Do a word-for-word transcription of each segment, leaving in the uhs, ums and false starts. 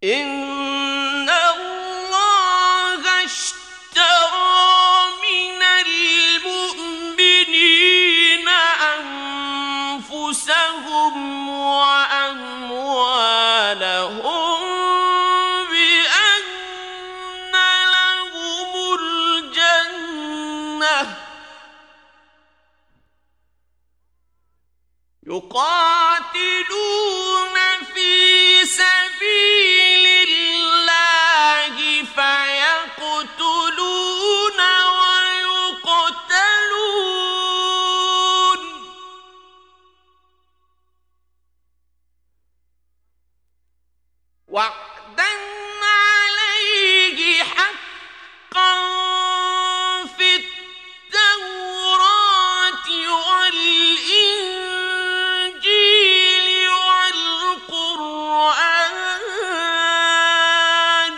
إن الله اشترى من المؤمنين أنفسهم وأموالهم بأن لهم الجنة يقاتلون في سبيل الله فيقتلون ويقتلون وعدا عليه حقا في التوراة والإنجيل والقرآن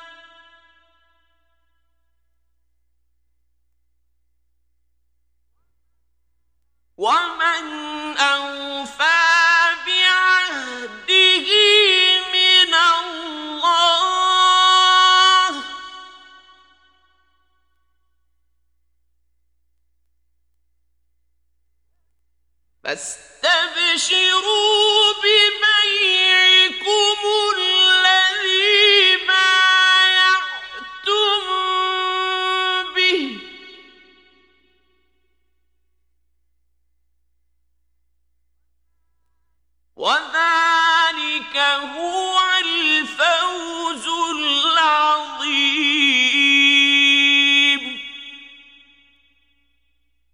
ومن أوفى بعهده من الله فاستبشروا ببيعكم